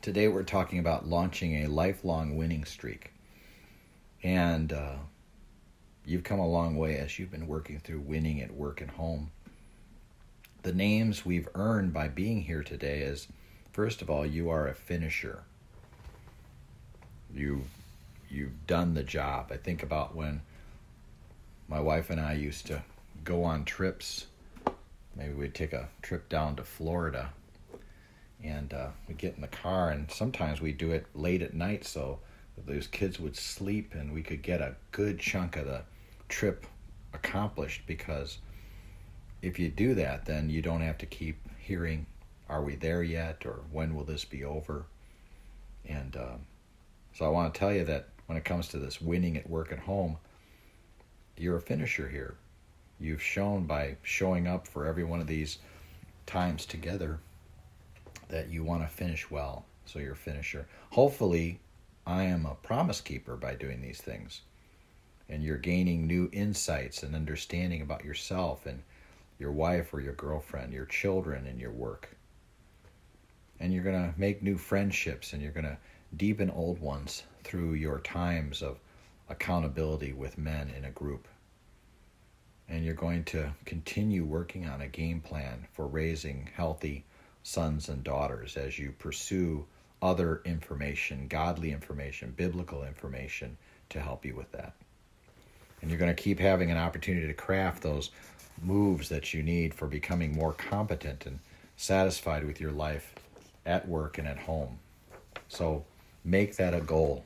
Today we're talking about launching a lifelong winning streak. And you've come a long way as you've been working through winning at work and home. The names we've earned by being here today is, first of all, you are a finisher. You've done the job. I think about when my wife and I used to go on trips. Maybe we'd take a trip down to Florida. And we'd get in the car, and sometimes we'd do it late at night so that those kids would sleep and we could get a good chunk of the trip accomplished, because if you do that, then you don't have to keep hearing, are we there yet, or when will this be over? And so I want to tell you that when it comes to this winning at work and home, you're a finisher here. You've shown by showing up for every one of these times together that you want to finish well, so you're a finisher. Hopefully, I am a promise keeper by doing these things, and you're gaining new insights and understanding about yourself and your wife or your girlfriend, your children, and your work. And you're going to make new friendships, and you're going to deepen old ones through your times of accountability with men in a group. And you're going to continue working on a game plan for raising healthy sons and daughters as you pursue other information, godly information, biblical information to help you with that. And you're going to keep having an opportunity to craft those moves that you need for becoming more competent and satisfied with your life at work and at home. So make that a goal.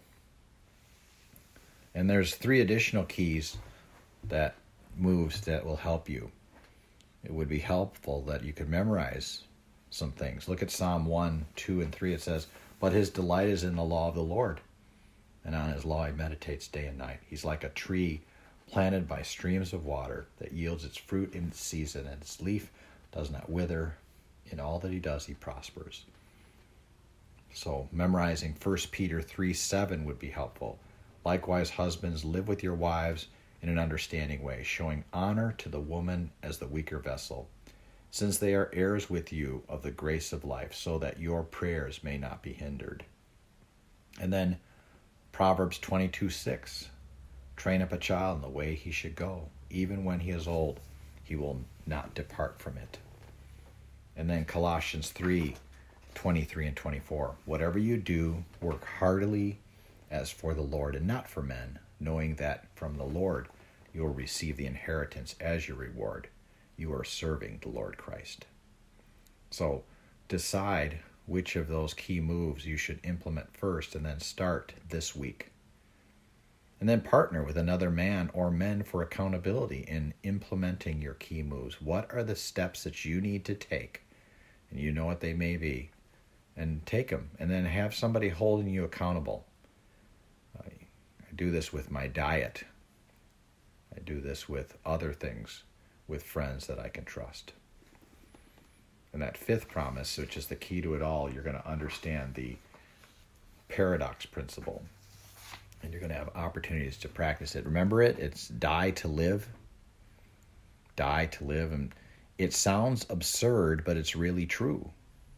And there's 3 additional keys that moves that will help you. It would be helpful that you could memorize some things. Look at Psalm 1, 2, and 3. It says, "But his delight is in the law of the Lord, and on his law he meditates day and night. He's like a tree planted by streams of water that yields its fruit in its season, and its leaf does not wither. In all that he does, he prospers." So memorizing 1 Peter 3:7 would be helpful. "Likewise, husbands, live with your wives in an understanding way, showing honor to the woman as the weaker vessel, since they are heirs with you of the grace of life, so that your prayers may not be hindered." And then Proverbs 22:6, "Train up a child in the way he should go. Even when he is old, he will not depart from it." And then Colossians 3:23 and 24, "Whatever you do, work heartily as for the Lord and not for men, knowing that from the Lord you will receive the inheritance as your reward. You are serving the Lord Christ." So decide which of those key moves you should implement first, and then start this week. And then partner with another man or men for accountability in implementing your key moves. What are the steps that you need to take? And you know what they may be. And take them. And then have somebody holding you accountable. I do this with my diet. I do this with other things, with friends that I can trust. And that 5th promise, which is the key to it all, you're going to understand the paradox principle. And you're going to have opportunities to practice it. Remember it? It's die to live. Die to live. And it sounds absurd, but it's really true.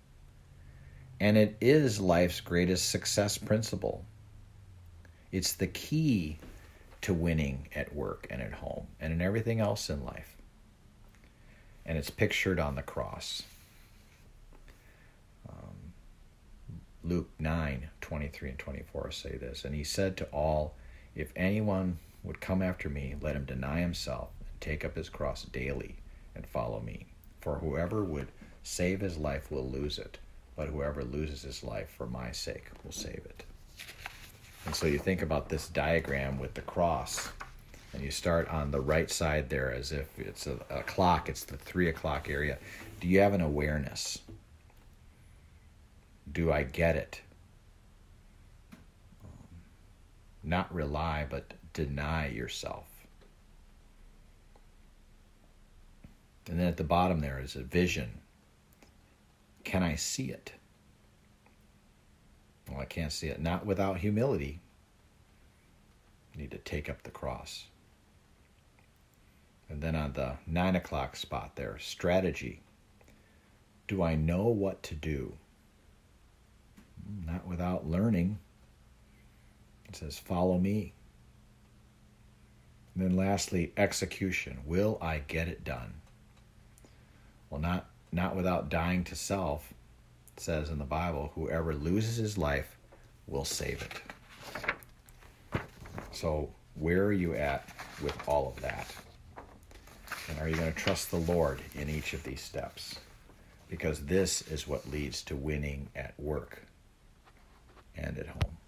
And it is life's greatest success principle. It's the key to winning at work and at home and in everything else in life. And it's pictured on the cross. Luke 9:23 and 24 say this, "And he said to all, if anyone would come after me, let him deny himself and take up his cross daily and follow me. For whoever would save his life will lose it, but whoever loses his life for my sake will save it." And so you think about this diagram with the cross, and you start on the right side there as if it's a clock, it's the 3 o'clock area. Do you have an awareness? Do I get it? Not rely, but deny yourself. And then at the bottom there is a vision. Can I see it? Well, I can't see it. Not without humility. You need to take up the cross. And then on the 9 o'clock spot there, strategy. Do I know what to do? Not without learning. It says, follow me. And then lastly, execution. Will I get it done? Well, not without dying to self. It says in the Bible, whoever loses his life will save it. So where are you at with all of that? And are you going to trust the Lord in each of these steps? Because this is what leads to winning at work and at home.